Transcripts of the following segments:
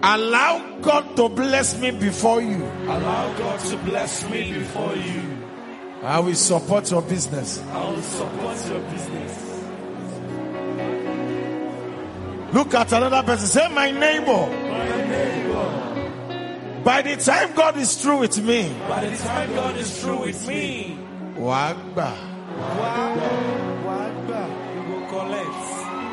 Allow God to bless me before you. Allow God to bless me before you. I will support your business. I will support your business. Look at another person. Say, my neighbor. My neighbor. By the time God is through with me. By the time God is through with me. Wagba. Wagba. You go collect.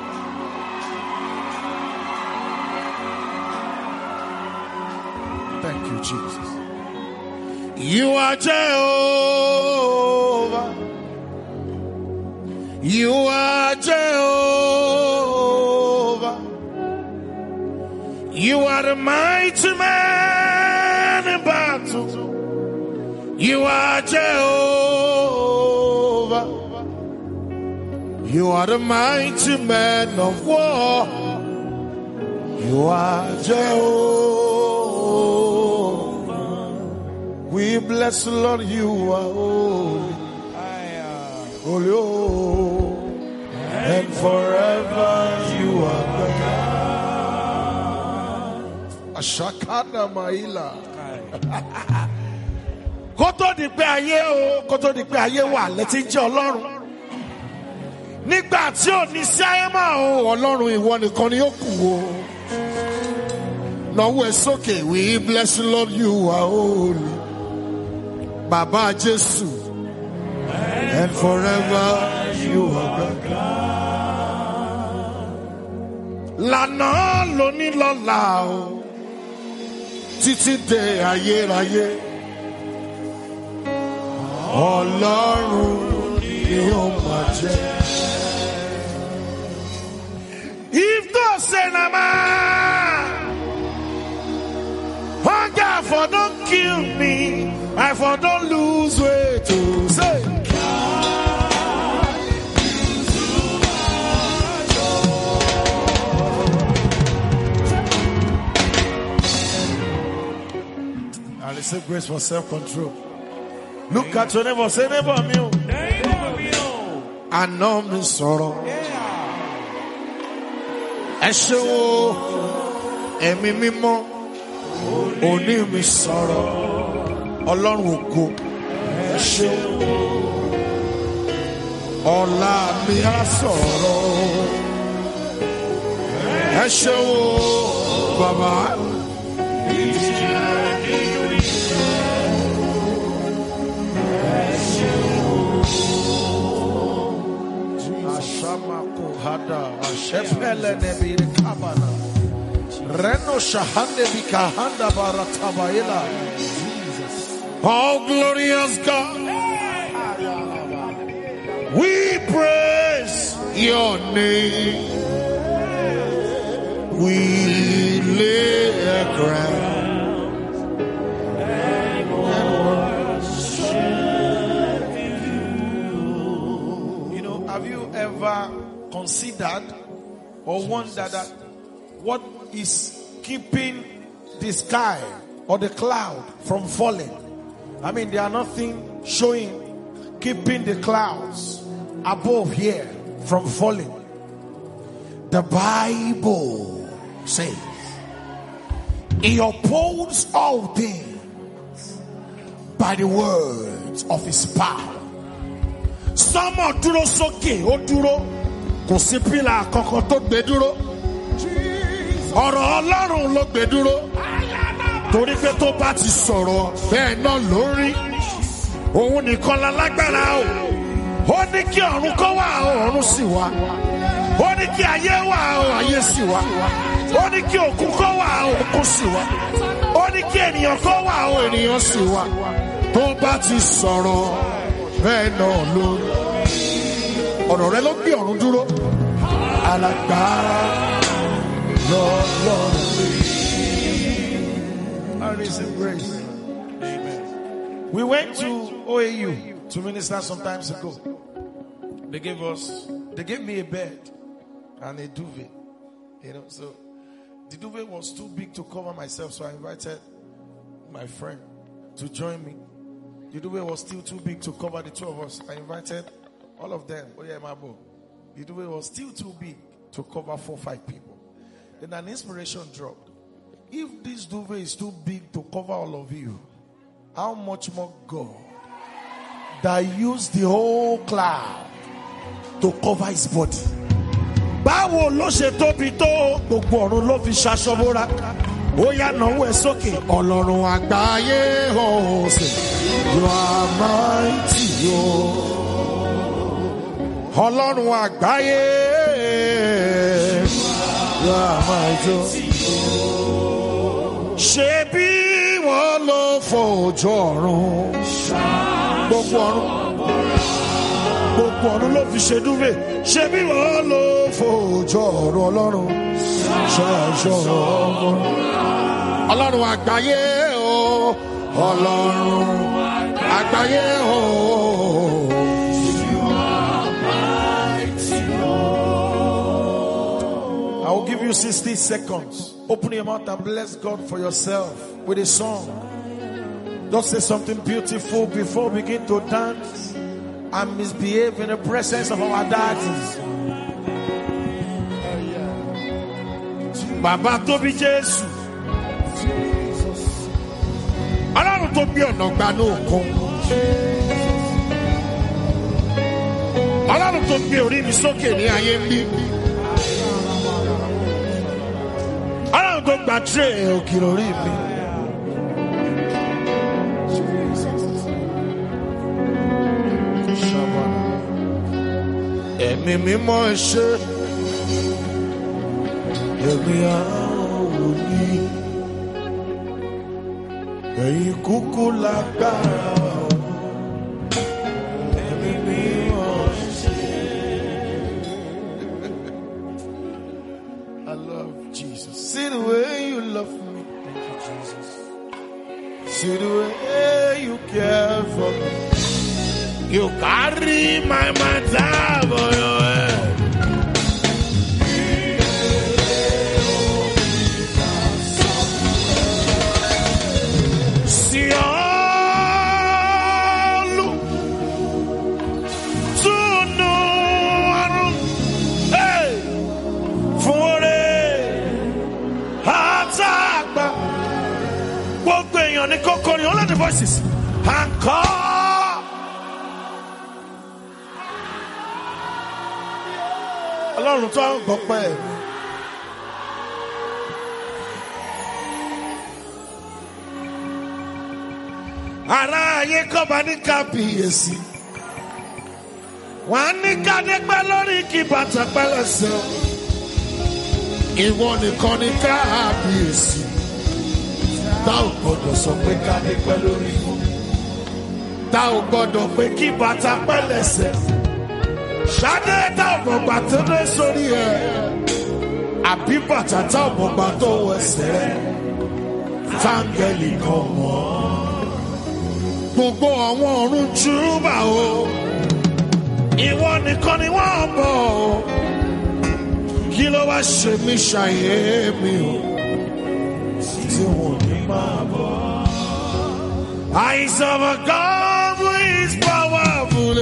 Thank you, Jesus. You are Jehovah. You are Jehovah. You are the mighty man in battle. You are Jehovah. You are the mighty man of war. You are Jehovah. We bless the Lord. You are holy. Holy, oh, and forever you are God. Ashakana Maila. Kótó di pé ayé o, kótó di pé ayé wà létí jẹ́ Ọlọ́run. Nígbà tí ò ní sí ayé mọ́ o, Ọlọ́run ìwọ nìkan ni ó kù o. Nawọ́ ẹ sókè, we bless the Lord, you are holy. Baba Jésù. And forever you are God. Lànà lóní lọ́la o, títí dé ayérayé. Ọlọ́run ni ó máa jẹ́. If those say na man, hunger for don't kill me, I for don't lose weight to say. And receive grace for self-control. Look at your neighbor. Say, neighbor me. I know me sorrow. Ẹ ṣé o, ẹ̀mí mímọ́, òní mi sọ̀rọ̀. Ọlọ́run ògo. Ẹ ṣé o, ọ̀la mi á sọ̀rọ̀. Ẹ ṣé o, bàbá. Hada ashepele nebiri kabana reno shahande bikahanda baratabaila. Oh glorious God, we praise your name. We lay a crown and worship you. You know, have you ever considered or wondered that what is keeping the sky or the cloud from falling? I mean, there are nothing showing keeping the clouds above here from falling. The Bible says he upholds all things by the words of his power. Some are dúró sókè, ó dúró. Kò sí pílà kankan tó gbé dúró. Ọ̀rọ̀ Ọlọ́run ló gbé dúró. Torí pé tó bá ti sọ̀rọ̀ bẹ́ẹ̀ náà ló rí. Òun nìkan lálágbára o. Ó ní kí ọ̀run kó wà o, ọ̀run sì wà. Ó ní kí ayé wà o, ayé sì wà. Ó ní kí òkun kó wà o, òkun sì wà. Ó ní kí ènìyàn kó wà o, ènìyàn sì wà. Tó bá ti sọ̀rọ̀ bẹ́ẹ̀ náà ló rí. Ọ̀rọ̀ rẹ ló gbé ọ̀run dúró. Alágbára lọ́lọ́run. I receive grace. Amen. We went to OAU to minister some times ago. They gave me a bed and a duvet. You know, so the duvet was too big to cover myself, so I invited my friend to join me. The duvet was still too big to cover the two of us. I invited all of them. Oh yeah, Mabo. The duvet was still too big to cover 4 or 5 people. Then an inspiration dropped. If this duvet is too big to cover all of you, how much more God that used the whole cloud to cover his body? Báwo ló ṣe tóbi tó gbogbo ọ̀run ló fi ṣaṣọ́bóra? Ó yá náwó ẹ sókè. Ọlọ́run àgbáyé ọ̀sẹ̀, you are mighty o. Ọlọ́run àgbáyé, you are mighty o. Ṣé bí wọ́n ló fojú ọ̀run? Gbogbo ọ̀run ló fi ṣe dúvé. Ṣé bí wọ́n ló fojú ọ̀run Ọlọ́run? Ṣaṣọ ọ̀run. Ọlọ́run àgbáyé o. Ọlọ́run àgbáyé o. I will give you 60 seconds. Open your mouth and bless God for yourself with a song. Just say something beautiful before we begin to dance and misbehave in the presence of our daddies. Bàbá tó bí Jésù. Ọlọ́run tó bí ọ̀nà gbanú òkun. Ọlọ́run tó gbé orí mi sókè ní ayé ń bí. Ọlọ́run tó gba tírè òkìrì orí mi. Ẹ̀mí mímọ́ ṣe ẹ̀mí àwọn òní. Ẹ̀yin kúkú lágbára. Ẹ̀mí mímọ́ ṣe. I love Jesus. See the way you love me. Thank you, Jesus. See the way you care for me. You carry my matter for your head. See all to know, hey, for it, attack. What going on? All the voices and call. Ọlọ́run tó ń gbọ́pẹ́ mi. Ará ayé kọ́ba ní kábíyèsí. Wọ́n á ní kádẹ́pẹ́ lórí kí bàtà pẹ́lẹ́sẹ̀. Ìwọ nìkan ní kábíyèsí. Tá ò gbọ́dọ̀ sọ pé kádẹ́pẹ́ lórí. Tá ò gbọ́dọ̀ pé kí bàtà pẹ́lẹ́sẹ̀. Ṣadé tá ọ̀gbọ̀gbà tó dé sórí ẹ̀. Àbí bàtà tá ọ̀gbọ̀gbà tó wẹsẹ̀ rẹ̀. Táńgẹ̀lì kan mọ́. Gbogbo àwọn ọ̀run júbà o. Ìwọ nìkan ni wọ́n bọ̀ o. Kí ló wá ṣe mí ṣàyè mi o? Tí wọ́n ní máa bọ̀. I serve a God who is powerful.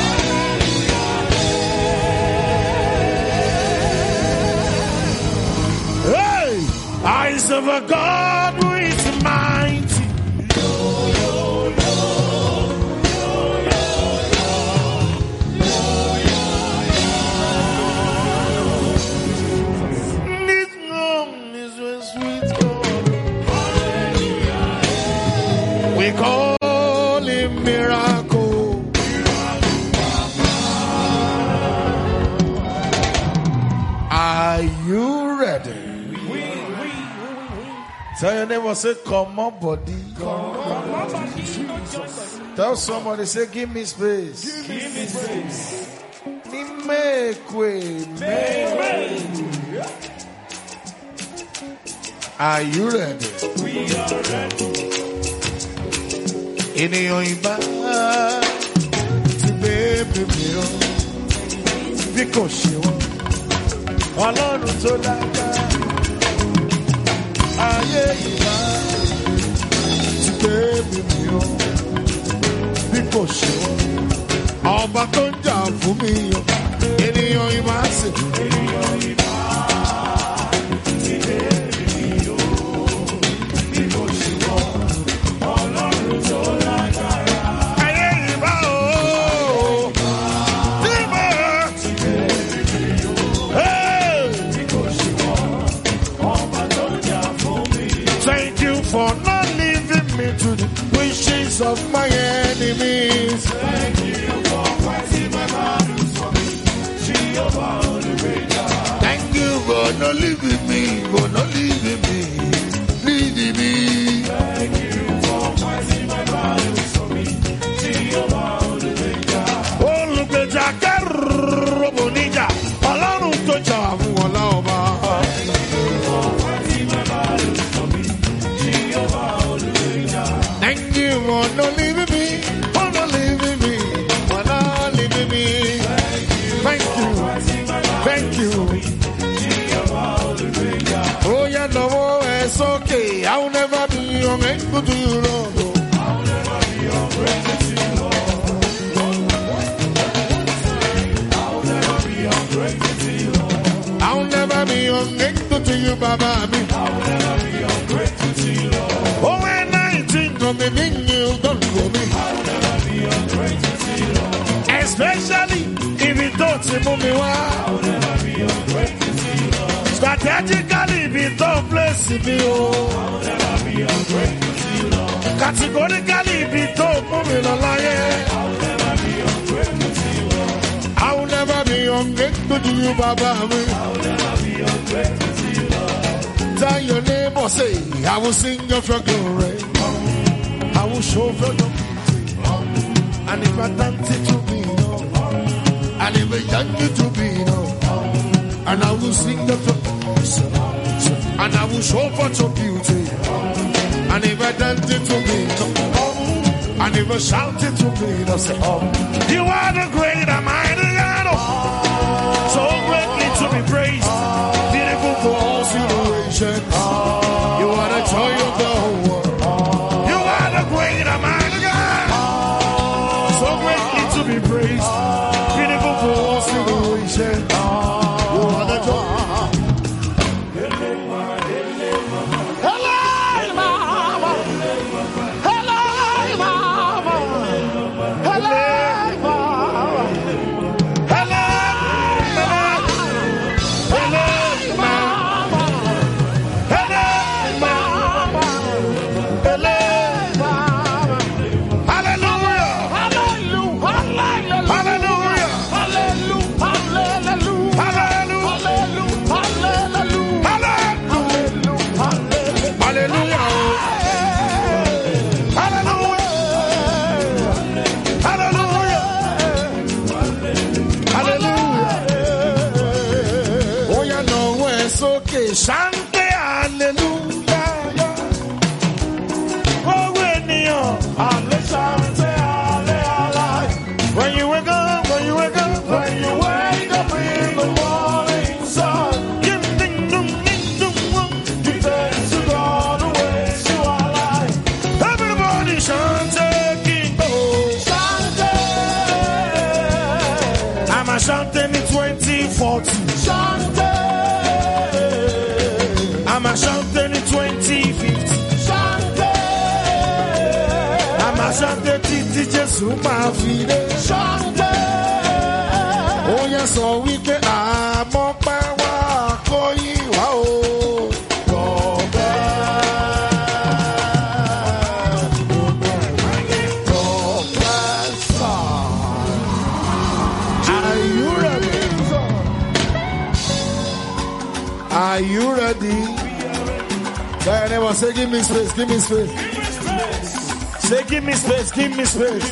I serve a God who is mighty. This song is a sweet God. We call him miracle. Are you ready? Tell your neighbor, say, come on, buddy. Come on, buddy. Tell somebody, say, give me space. Give me space. Make way. Are you ready? We are ready. Ènìyàn ìbá ti bèbè mìíràn bí kò ṣe wọ́n. Ọlọ́run tó lágbára. Ayé ìbá ti bèbè mìíràn bí kò ṣe wọ́n. Ọba tó ń jà fún mi yàn. Ènìyàn ìbá sì. Ènìyàn ìbá ti bèbè mìíràn of my enemies. Thank you for fighting my battles for me. Jehovah Olubeja. Thank you for not leaving me, for not leaving me, leaving me. Thank you for fighting my battles for me. Jehovah Olubeja. Olubeja kẹrù bonija, Ọlọ́run tó jà fún wọn lọ́ba. Thank you for not leaving me, for not leaving me, for not leaving me. Thank you, thank you. Oh yeah, no more, it's okay. I will never be ungrateful to you, Lord. I'll never be ungrateful to you, Lord. I'll never be ungrateful to you, Lord. I'll never be ungrateful to you, Baba. I'll never be ungrateful to you, Lord. Oh, when I think of the thing you've done for me, I'll never be ungrateful to you, Lord. especially if it don't move me well. I'll never be ungrateful to you, Lord. Strategically, if it don't bless me, oh. I'll never be ungrateful to you, Lord. Categorically, if it don't move me along, I'll never be ungrateful to you, Lord. I will never be ungrateful to you, Baba. I'll never be ungrateful to you, Lord. Tell your neighbor, say, I will sing of your glory. I will show for your beauty. And if I dance it to be, no. And if I dance it to be, no. And I will sing of your praise. And I will show for your beauty. And if I dance it to be, no. And if I shout it to be, no. Say, you are the great and mighty God. So greatly to be praised. Beautiful for all generations. You are the joy of the whole world. You are the great and mighty God. So greatly to be praised. Beautiful for all generations. You are the joy. Hello, Mama. Hello, Mama. Hello, Mama. Hello, Mama. Hello, Mama. Hello, Mama. Hallelujah. Hallelujah. Hallelujah. Hallelujah. Hallelujah. Hallelujah. Oh, you know it's okay. Shante, hallelujah. Oh, when you when you wake up, when you wake up, when you wake up in the morning sun, give ding dong ding dong dong. Give thanks to God who ways you are alive. Everybody Shante Kingo. Shante. I'm a Shante in 2040. Shante. I'm a Shante in 2050. Shante. I'm a Shante Titi Jesu Mafide. Shante. Oh yes, so we can amopa wa koyi wa o. Are you ready? Are you ready? Tell your neighbor, say, give me space, give me space. Say, give me space, give me space.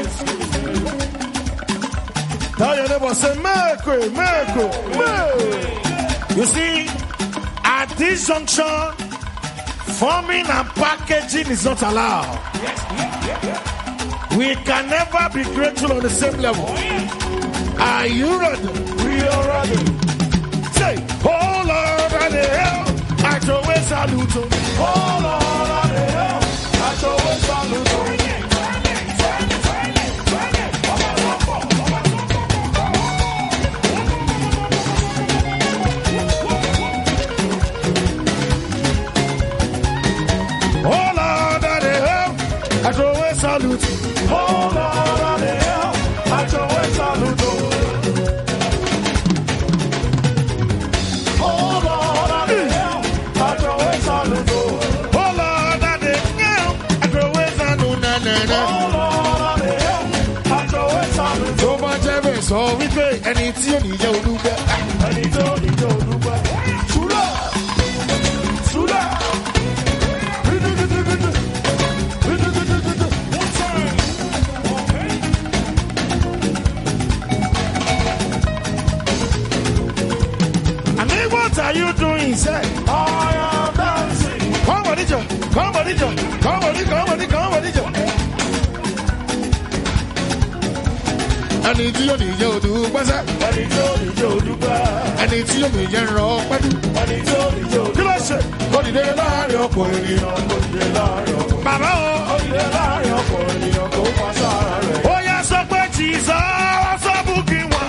Tell your neighbor, say, miracle, miracle, miracle. You see, at this junction, forming and packaging is not allowed. We can never be grateful on the same level. Are you ready? We are ready. Say, oh Lord, and the hell, I always salute you. Oh Lord, and the hell, I always salute you. Oh Lord, and the hell, I always salute you. Oh Lord, and the hell, I always salute you. say, I am dancing. come on, Ijo, come on, Ijo, come on, come on, come on, Ijo. Ẹni tí yóò níjẹ́ odù pẹ́sẹ́. Ẹni tí ó níjẹ́ odúpẹ́. Ẹni tí yóò níjẹ́ rọ pẹ́dú. Ẹni tí ó níjẹ́ odúpẹ́. Kí ló ṣe? Kò dìde láàrin ọ̀pọ̀ ènìyàn. Kò dìde láàrin ọ̀pọ̀. Bàbá o. Kò dìde láàrin ọ̀pọ̀ ènìyàn tó fa sára rẹ̀. Ó yá sọ pé Jesus sọ́bùkì wọn.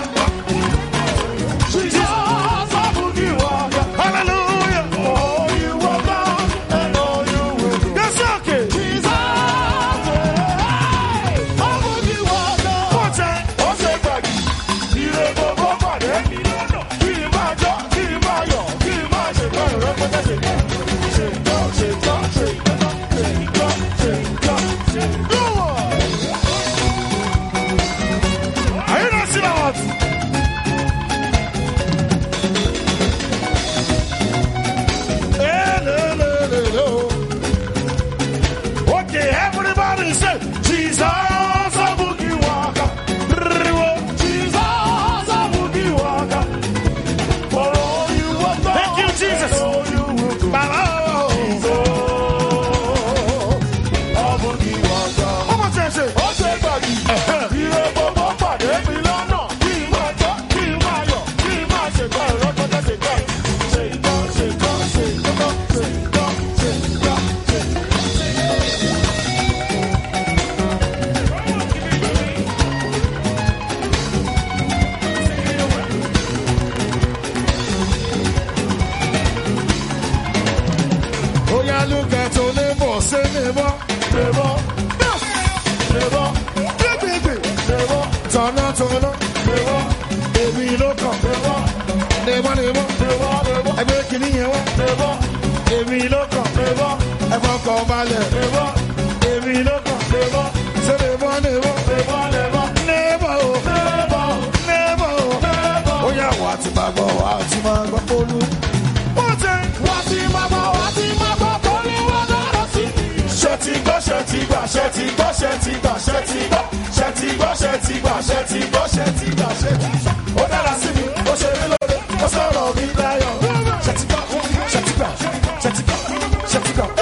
Jesus sọ́bùkì wọn. Hallelujah. Oh, you will come and oh, you will do. Yes, okay. Jesus sọ́bùkì wọn. One time. Ó ṣe gbàgì. Ire gbogbo pàdé mi lọ́nà. Kí n máa jọ́, kí n máa yọ̀, kí n máa ṣe gbọ́ ìrọ́pẹ́tẹ́ ṣe gbọ́. Ṣe gbọ́, ṣe gbọ́, ṣe gbọ́, ṣe gbọ́, ṣe gbọ́, ṣe gbọ́. Are you not seeing what? Okay, everybody say, Jesus, a boogie walker. Jesus, a boogie walker. For all you have done, Thank you, Jesus. and all you will do. Baba. A boogie walker. One more time, say. Ó ṣe gbàgì. Ire gbogbo pàdé mi lọ́nà. Kí n máa jọ́, kí n máa yọ̀, kí n máa ṣe gbọ́ ìrọ́pẹ́tẹ́ ṣe gbọ́. Ṣe gbọ́, ṣe gbọ́, ṣe gbọ́, ṣe gbọ́, ṣe gbọ́, ṣe gbọ́. Oh, yeah, look at your neighbor, say neighbor. Neighbor, neighbor, Baby, neighbor, turn on. neighbor, Baby, look up. neighbor, Neighbor, neighbor. neighbor, neighbor, Ẹgbẹ́ kìíní yẹn wá. neighbor, Èmi ló kàn. neighbor, Ẹ̀fọn kan balẹ̀. neighbor, Èmi ló kàn. neighbor, Ṣé neighbor, neighbor? neighbor, neighbor, Neighbor o. neighbor, Neighbor o. neighbor. Ó yá wà á ti máa gbọ́, wà á ti máa gbọ́ olú. One time. Wá sí máa gbọ́, wá sí máa gbọ́, kó ní wọ́n dára sí. Ṣé ti gbọ́, ṣé ti gbà, ṣé ti gbọ́, ṣé ti gbà, ṣé ti gbọ́, ṣé ti gbọ́, ṣé ti gbà, ṣé ti gbọ́, ṣé ti gbà, ṣé ti gbà. Ó dára sí mi, ó ṣe mí lóore, ó sọ̀rọ̀ mi láyọ̀. Ṣé ti gbọ́, ṣé ti gbà, ṣé ti gbọ́, ṣé ti gbà.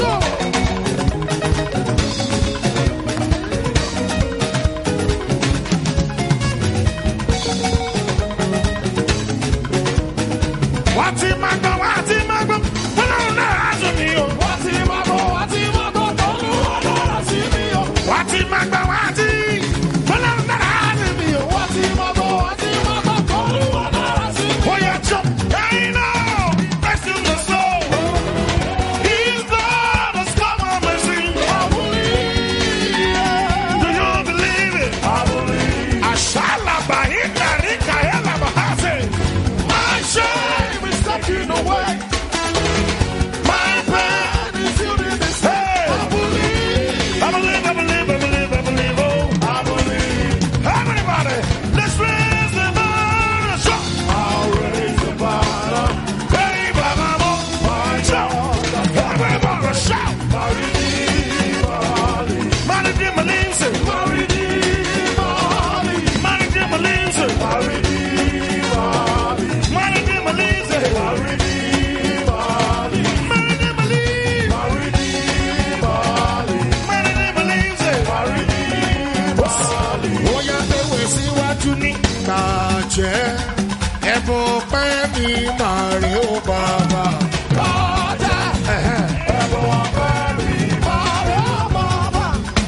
Wà á ti máa gbọ́, wà á ti máa gbọ́. Ọlọ́run náà á sùn mí o. Wá sí máa gbọ́, wá sí máa gbọ́, kó ní wọ́n dára sí mi o. Wà á ti máa gbọ́, wà á ti. Ọlọ́run náà á sùn mí o. Wá sí máa gbọ́, wá sí máa gbọ́, kó ní wọ́n dára sí mi o. Ó yá jump. I know. Rest in the soul. He's God has come on my sin. I believe, Do you believe it? I believe. Ashala bahita rika hela bahase. My shame is taken away. My pain is healed in this day. I believe, I believe, I believe, I believe, I believe. Oh, I believe. everybody, let's raise the banner. Shout. I'll raise the banner. Hey, Baba, Mo. Shout. Everybody, shout. My Redeemer, Man, it didn't believe it. my Redeemer, Man, it didn't believe it. my Redeemer, Man, it didn't believe it. my Redeemer, Man, it didn't believe. my Redeemer, Man, it didn't believe it. my Redeemer. Bóyá ewé síwájú ní kàjẹ́, ẹ̀bùn pẹ́ mi máa rí ó bàbá. Kọjá, ẹ̀bùn ọpẹ́ mi máa rẹ̀ ọmọ ọba.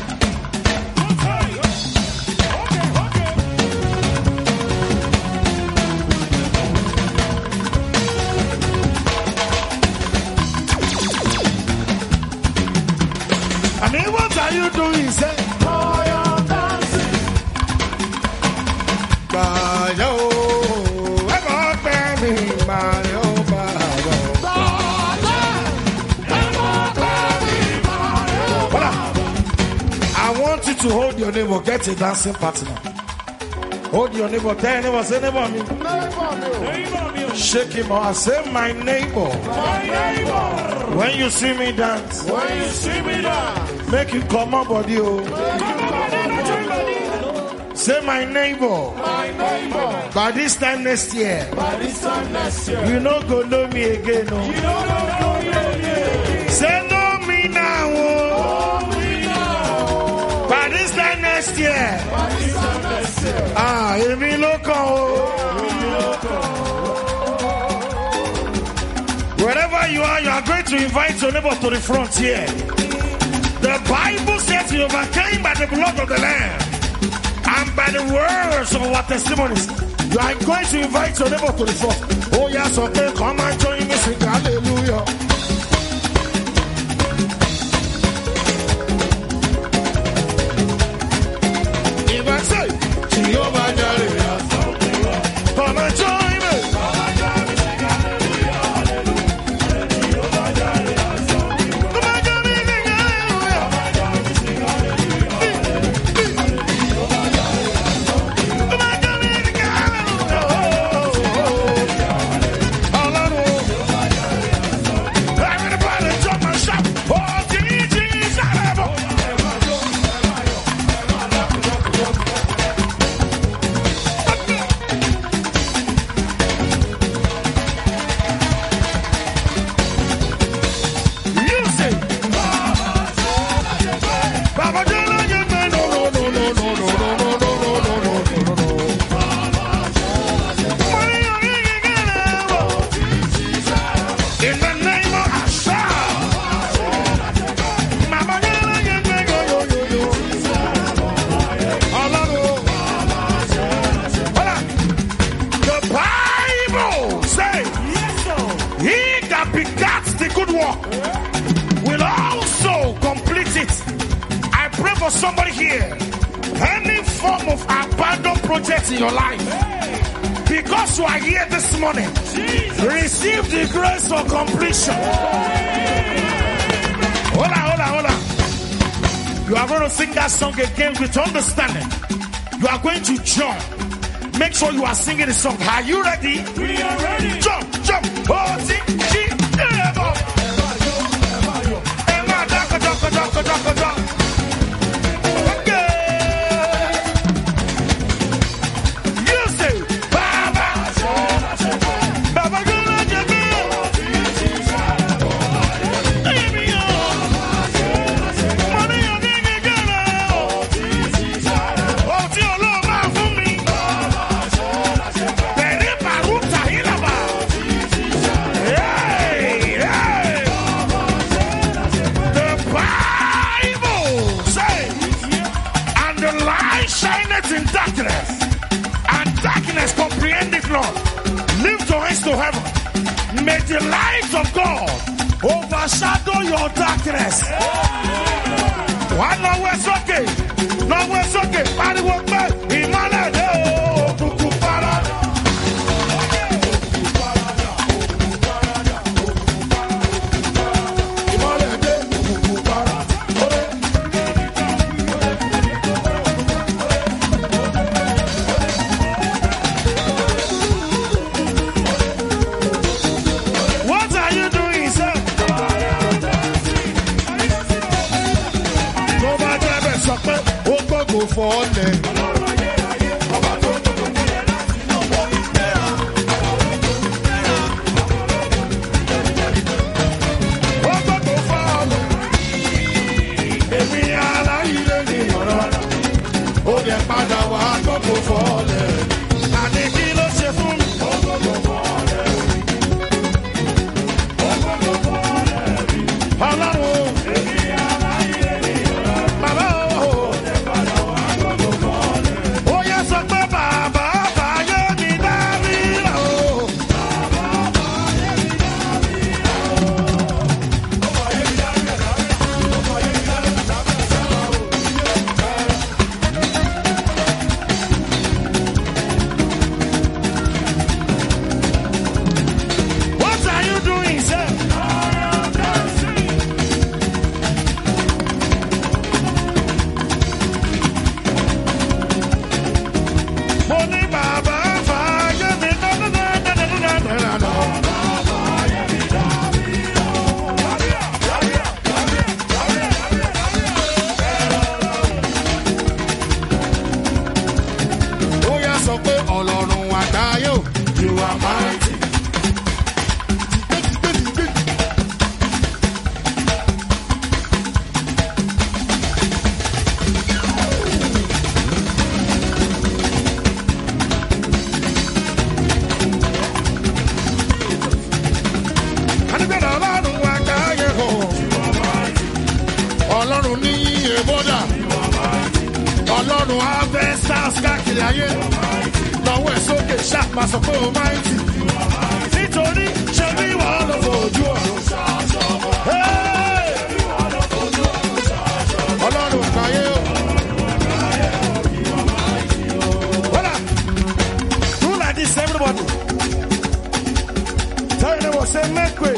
I mean, what are you doing? Say, I am dancing. kàjẹ́ o, ẹ̀bùn pẹ́ mi máa rí ó bàbá. Kọjá, ẹ̀bùn ọpẹ́ mi máa rẹ̀ ọmọ Voilà. ọba. I want you to hold your neighbor, get a dancing partner. Hold your neighbor, tell your neighbor, say neighbor me. Shake him or I say my neighbor. My neighbor, When you see me dance, when you see me dance, make you come up body oh. Say my neighbor. By this time next year. You no go know me again. No. Say know me now. By this time next year. Emi loco. Wherever you are going to invite your neighbor to the front here. The Bible says you overcame by the blood of the Lamb and by the words of our testimonies. You are going to invite your neighbor to the front. Oh yes, okay, come and join me, sing hallelujah. If I say, Jehovah Jireh, come and join me. Somebody here, any form of abandoned project in your life, because you are here this morning, receive the grace for completion. Hold on. You are going to sing that song again with understanding. You are going to jump. Make sure you are singing the song. Are you ready? We are ready. Jump. To heaven. May the light of God overshadow your darkness. Nowhere's okay. Party work back. lọ́lọ́run àgbáyé o. Ọlọ́run ní èbódà. Ọlọ́run abẹ́ stars káàkiri ayé. Lọ́wọ́ ẹ̀ sókè ṣàpá sọ pé o máa ń tì. Nítorí ṣe bí wọ́n lọ fojú ọ̀run. Ọlọ́run àgbáyé o. Do like this, everybody. Tell your neighbor, say, make way.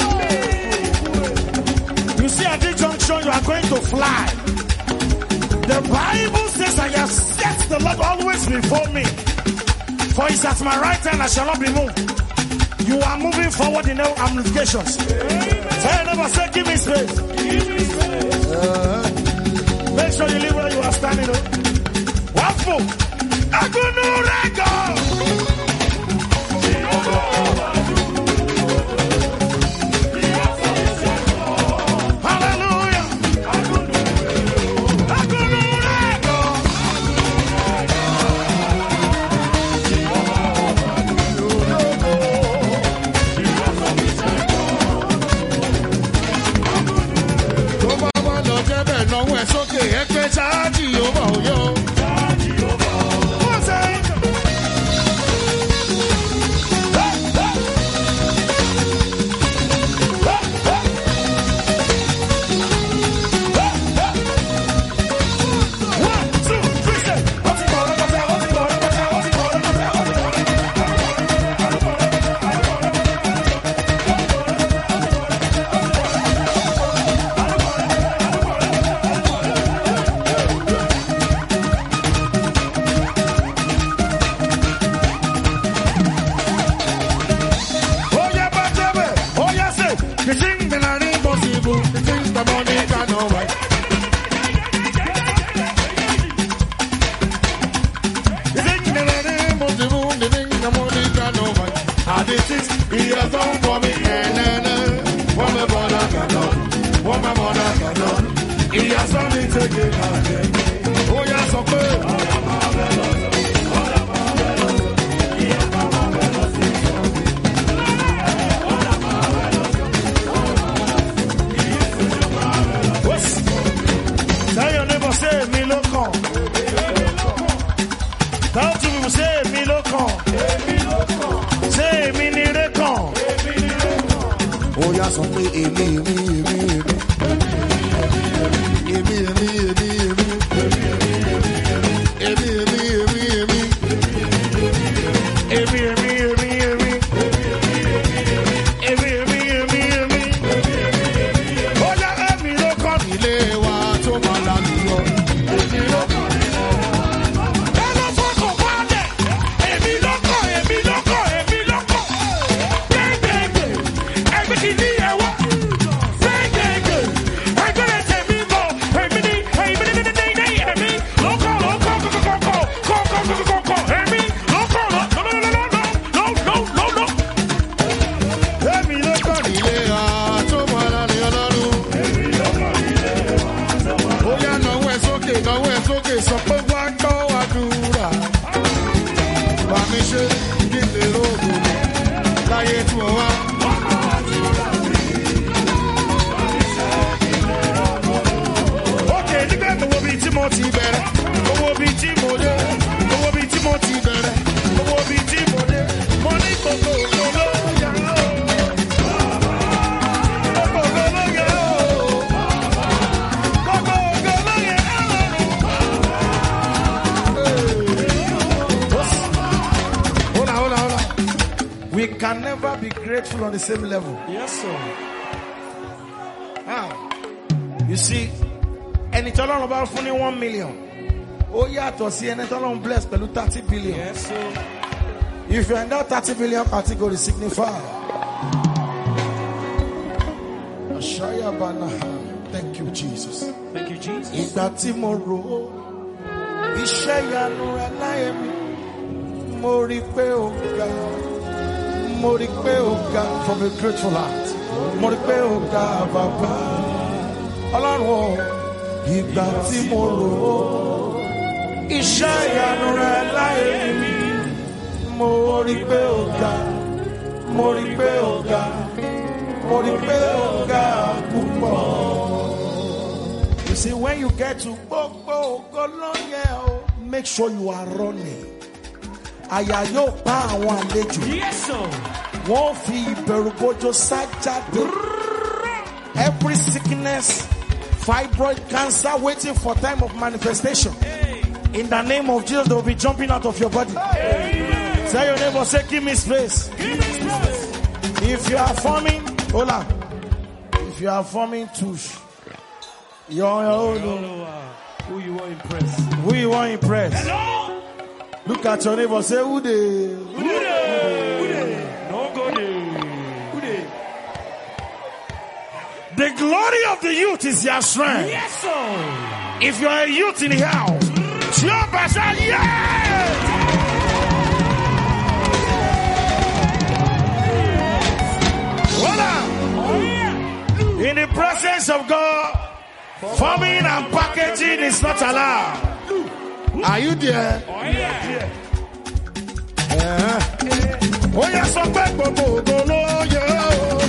You see, at this junction, you are going to fly. The Bible says, I have set the Lord always before me. For it's at my right hand, I shall not be moved. You are moving forward in all ramifications. Tell your neighbor, say, give me space. Make sure you leave where you are standing. Wafu. Agunurego. Hallelujah. Agunurego. Tó bá wà lọ jẹ́bẹ̀ náwó ẹ̀ sókè ẹ pé ṣáájì yóò bọ̀ yó. We can never be grateful on the same level. Yes, sir. You see, ẹni tí Ọlọ́run bá fún ní 1 million, ó yàtọ̀ sí ẹni tí Ọlọ́run bless pẹ̀lú 30 billion. Yes, sir. If you're in that 30 billion category, signify. Thank you, Jesus. Thank you, Jesus. Ìgbà tí mo rò ó, iṣẹ́ ìyanu rẹ̀ láyé mi, mo rí pé ó ga, mo rí pé ó ga from a grateful heart. Mo rí pé ó ga bàbá. Ọlọ́run o, ìgbà tí mo rò ó, iṣẹ́ ìyanu rẹ̀ láyé mi, mo rí pé ó ga, mo rí pé ó ga, You see, when you get to make sure you are running. Àyà yóò bá àwọn àlejò. Yes, sir. Wọ́n fi ìbẹ̀rùbojo sá jáde. Every sickness, fibroid, cancer, waiting for time of manifestation. In the name of Jesus, they will be jumping out of your body. Amen. Tell your neighbor, say, give me space. Give me space. If you are forming, hold on. If you are forming tush, you're on your own. Who you want to impress? Who you want to impress? Hello? Look at your neighbor, say, who they? Who they? No go there. Who they? The glory of the youth is your strength. Yes, sir. If you are a youth in the house, jump and say, yeah! Hold on. Oh, yeah. In the presence of God, forming and packaging is not allowed. Are you there? Oh, yeah. Oh, yes, I'm back. Go, yeah.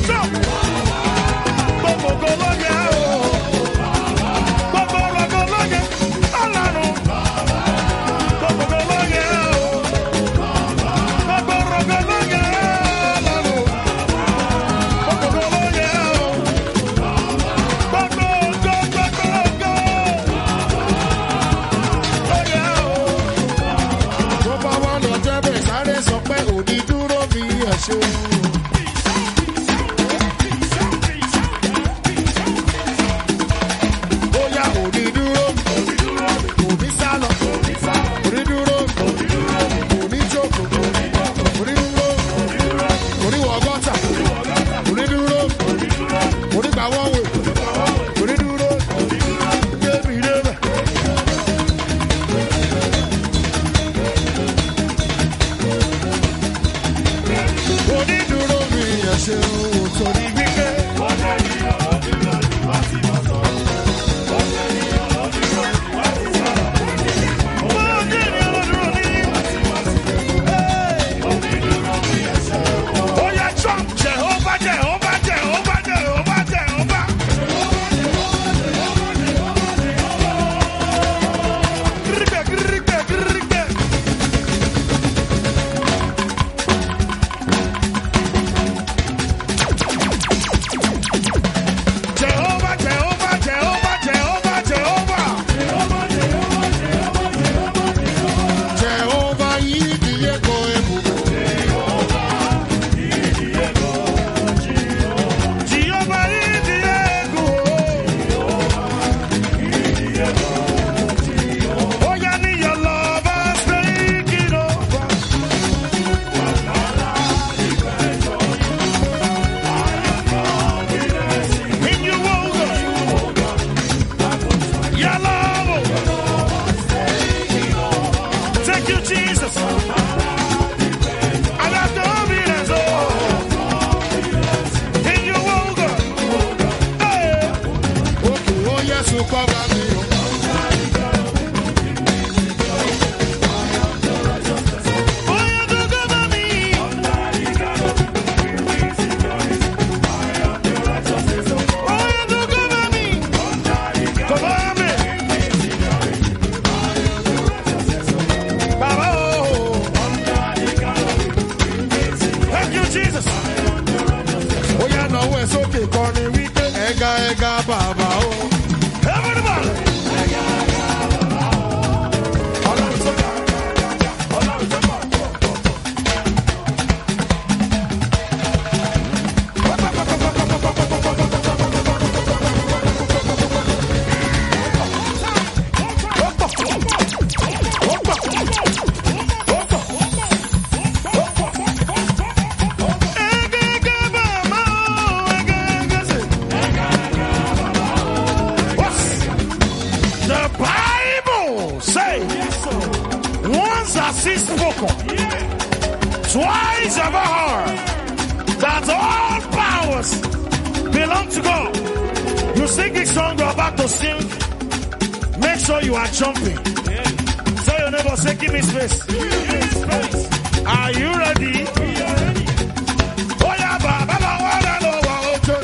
Twice ever heard that all powers belong to God. You sing this song you're about to sing. Make sure you are jumping. Tell your neighbor, say, give me space. Are you ready? Oh yeah, Baba,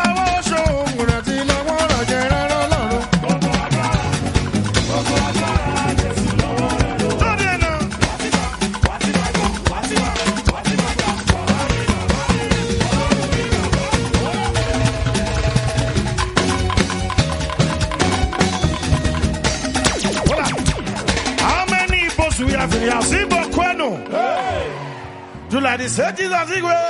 July the 30th,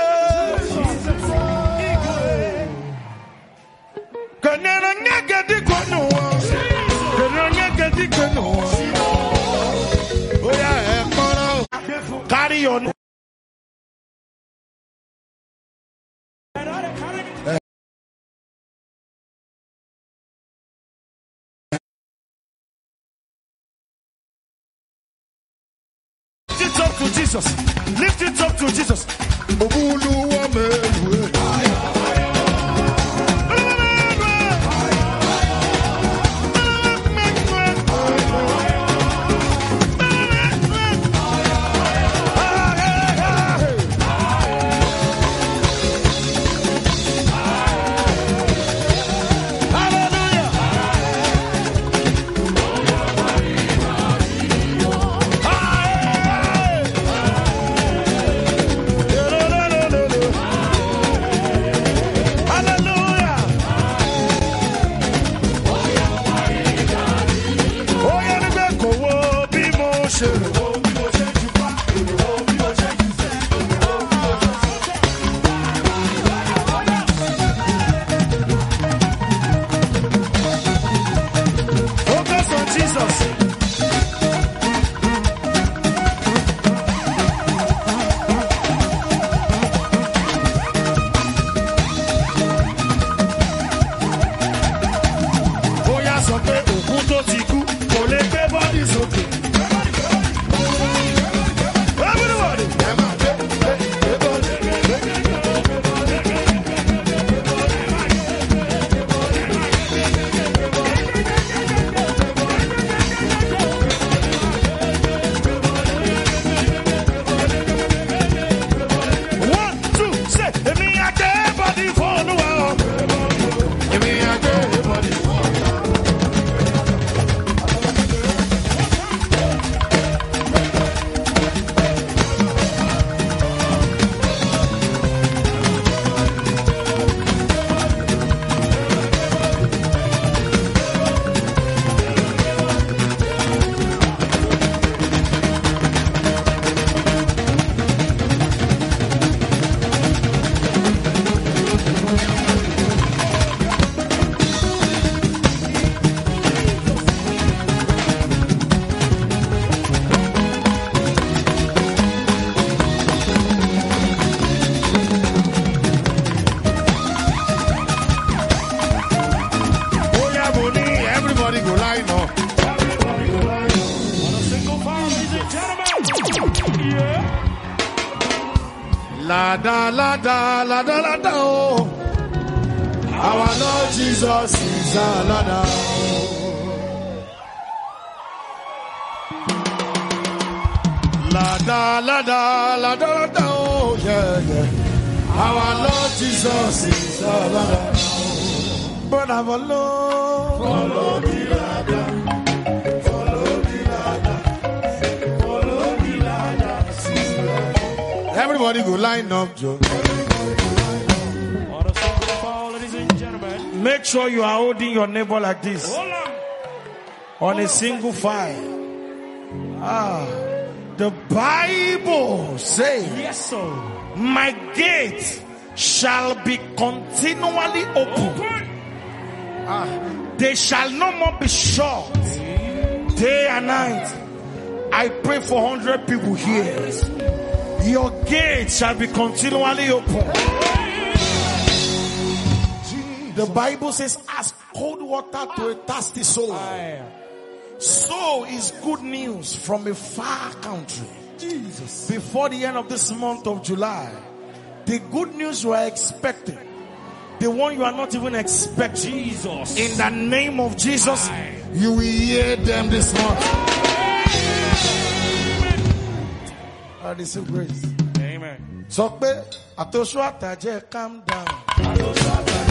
carry on. Lift it up to Jesus. Lift it up to Jesus. La da la da la da la da oh. Our Lord Jesus is a la da. La da la da la da la da oh yeah yeah. Our Lord Jesus is a la da. But I follow the ladder. Everybody go line up, Joe. Make sure you are holding your neighbor like this. On a single file. The Bible says, yes, sir. My gate shall be continually open. They shall no more be shut day and night. I pray for 100 people here. Your gate shall be continually open. The Bible says, as cold water to a thirsty soul, so is good news from a far country. Jesus. Before the end of this month of July, the good news you are expecting, the one you are not even expecting, Jesus. In the name of Jesus, you will hear them this month. Receive grace. Amen. So, calm down.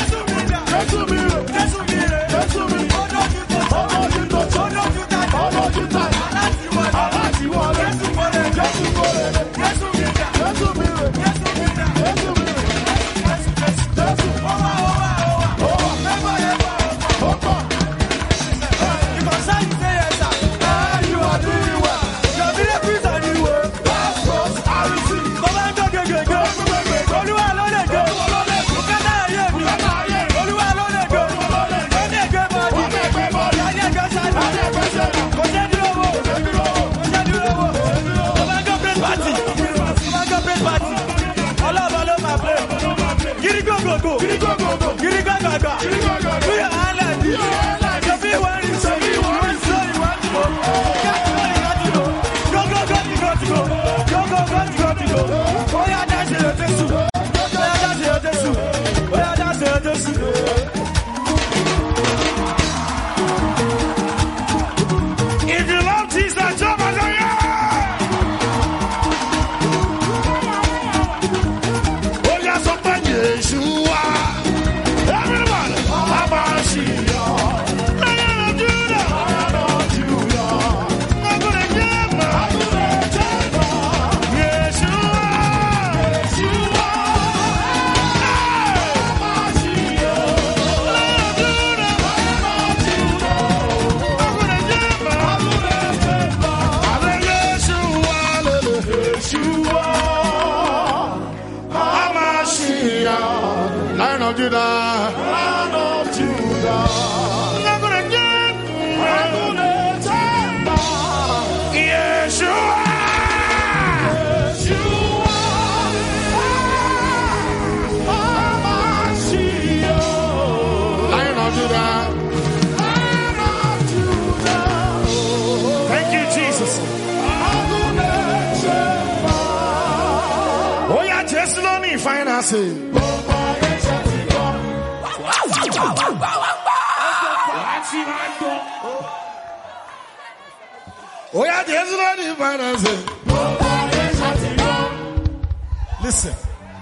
ló ní finance. Gbogbo ayé ṣe ti gbọ́. Oya Jésù ló ní finance. Gbogbo ayé ṣe ti gbọ́. Listen.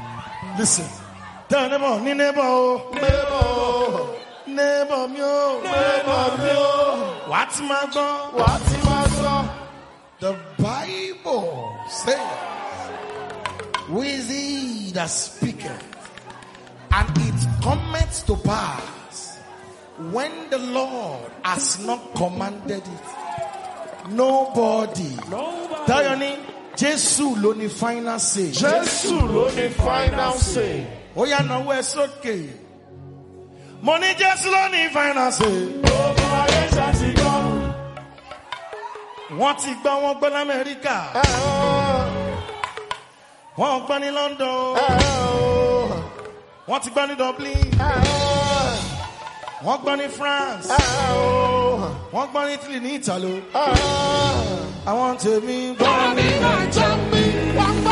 Tell neighbor, ní neighbor o. Neighbor mi o. Wàá ti máa gbọ́. The Bible says, who is he that speaketh? And it cometh to pass when the Lord has not commanded it. Nobody. Tell your name, Jesus ló ní final say. Jésù ló ní final say. Ó yá náwó ẹ sókè. Mo ní Jésù ló ní final say. Gbogbo ayé ṣe ti gbọ́. Wọ́n ti gbọ́ wọn gbọ́ l'Amẹ́ríkà. Wọ́n gbọ́ ní London. Wọ́n ti gbọ́ ní Dublin. Wọ́n gbọ́ ní France. Wọ́n gbọ́ ní Italy ní Italo. Àwọn tèmi gbọ́ ní Nàìjíríà.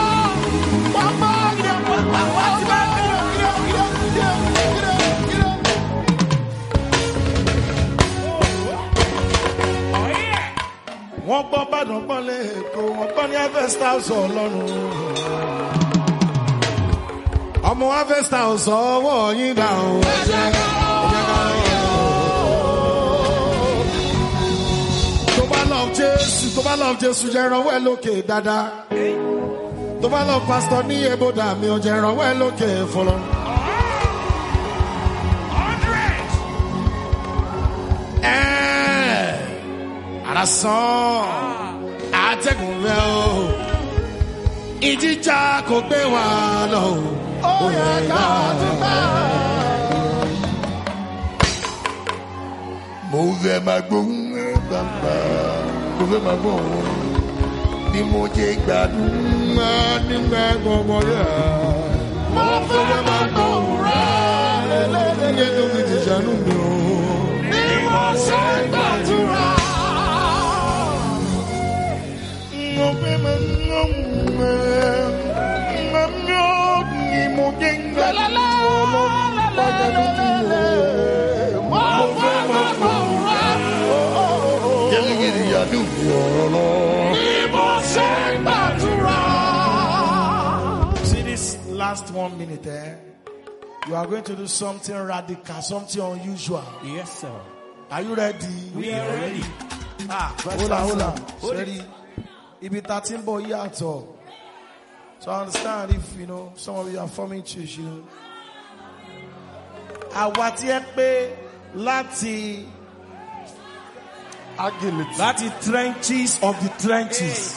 Wọ́n gbọ́ Ìbàdàn gbọ́ lẹ́kọ̀ọ́, wọ́n gbọ́ ní Harvest House Ọlọ́run. Ọmọ Harvest House ọwọ́ yín dà o. Tó bá love Jésù jẹ́ ìrànwọ́ ẹ lókè dáadáa. Tó bá love Pastor ní Eboda mi ò jẹ́ ìrànwọ́ ẹ lókè fọlọ́. Àràsán àtẹ̀gùn rẹ̀ o. Ìjìjà kò gbé wa lọ o. Ó yẹ ká ti bá. Mo fẹ́ máa gbóhùn bàbá. Mo fẹ́ máa gbóhùn bí mo jẹ́ gbádùn nígbà gbogbo rẹ̀. Mo fẹ́ máa gbóhùn rẹ̀. Ẹyẹ tó fi ti ṣàánú mi o. Bí mo ṣe gbàdúrà. Mo fẹ́ máa gbóhùn rẹ̀. Mo jẹ́ gbádùn See this last 1 minute, you are going to do something radical, something unusual. Yes, sir. Are you ready? We are ready. Hold on. Ready? Ibi tá tí ń bọ̀ yàtọ̀. So I understand if, some of you are forming church, Àwa tí ẹ pé láti trenches of the trenches.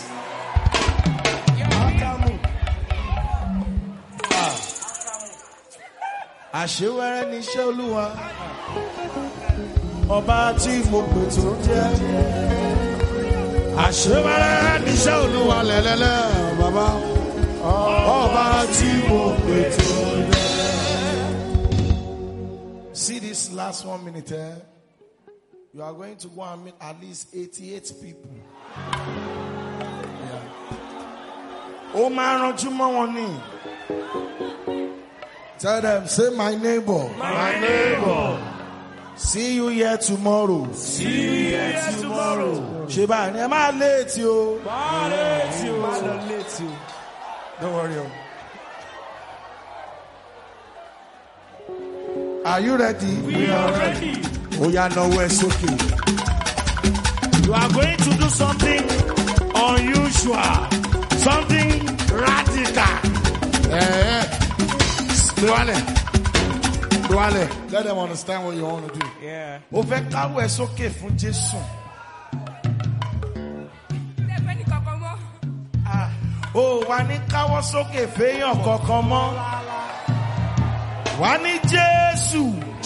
Àṣewẹ́rẹ́ ní iṣẹ́ Olúwa. Ọba tí mo pè tó jẹ́. Àṣewẹ́rẹ́ ní iṣẹ́ Olúwa lẹ́lẹ́lẹ́ bàbá. Ọba tí mo pè tó jẹ́. See this last 1 minute, You are going to go and meet at least 88 people. Oh man, tell them, say my neighbor. My neighbor. See you here tomorrow. Sheba, am I late you? Don't worry. Are you ready? We are ready. Oh, yeah, no, it's okay. You are going to do something unusual, something radical. Duale, let them understand what you want to do. Yeah. O fẹ́ káwọ́ ẹ sókè fún Jésù. O wà ní káwọ́ sókè fẹ́yàn kankan mọ́. Wà ní Jésù.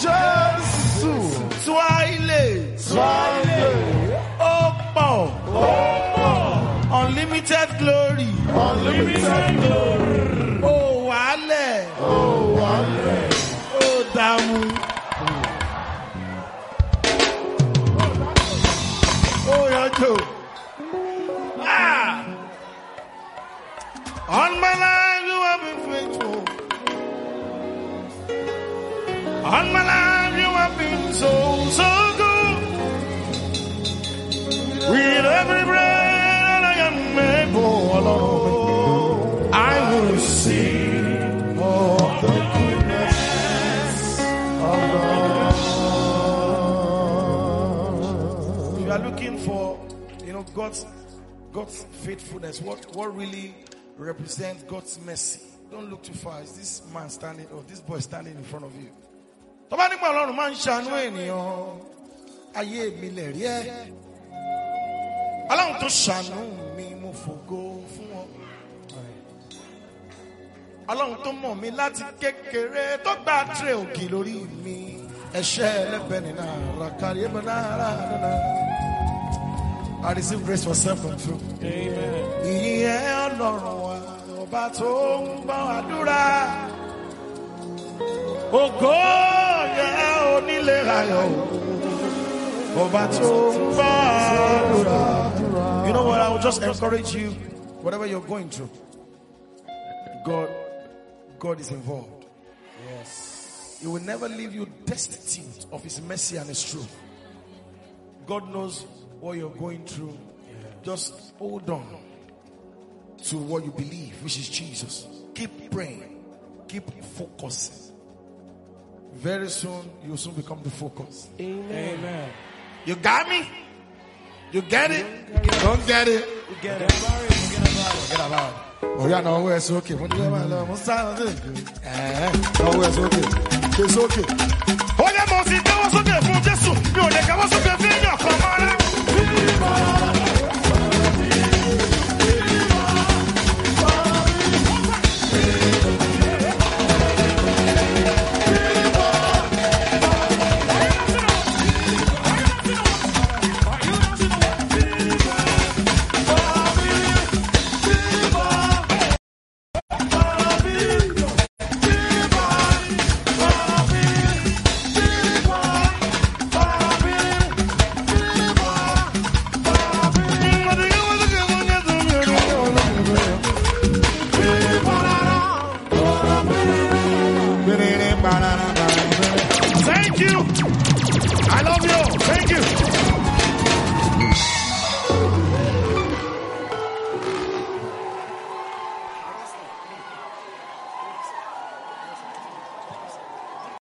Twaile. Ó pọ̀. Unlimited glory. Ó wálẹ̀. Ó dààmú. Ó yọjọ́. On my life you have been faithful. All my life you have been so, so good. With every breath I am able, I will sing of the goodness of God. You are looking for, God's faithfulness. What really represents God's mercy? Don't look too far. Is this man standing or this boy standing in front of you? Tọ́ba nípa Ọlọ́run máa ń ṣàánú ènìyàn. Ayé mi lè rí ẹ́. Ọlọ́run tó ṣàánú mi mo fògo fún ọ. Ọlọ́run tó mọ̀ mí láti kékeré tó gba tire ògì lórí mi. Ẹ̀ṣẹ̀ ẹlẹ́bẹ̀ nínú ara kárí ẹ̀bẹ̀ náírà nínú. I receive grace for self-control. Ìyẹn Ọlọ́run wa ọba tó ń gbọ́ àdúrà. Ògo yẹ onílé ayọ̀ ọba tó ń gbọ́ àdúrà. You know what? I will just encourage you, whatever you're going through. God is involved. Yes. He will never leave you destitute of His mercy and His truth. God knows what you're going through. Just hold on to what you believe, which is Jesus. Keep praying. Keep focusing. Very soon, you'll soon become the focus. Amen. You got me? You get it? Don't get it? You get it. Forget about it. Oh, yeah, no, it's okay. No, it's okay. It's okay. Oh, yeah, mo si dawo soke fún Jésù. Mi ò lè káwọ́ sókè fún èèyàn kan mọ́ra. Thank you. I love you.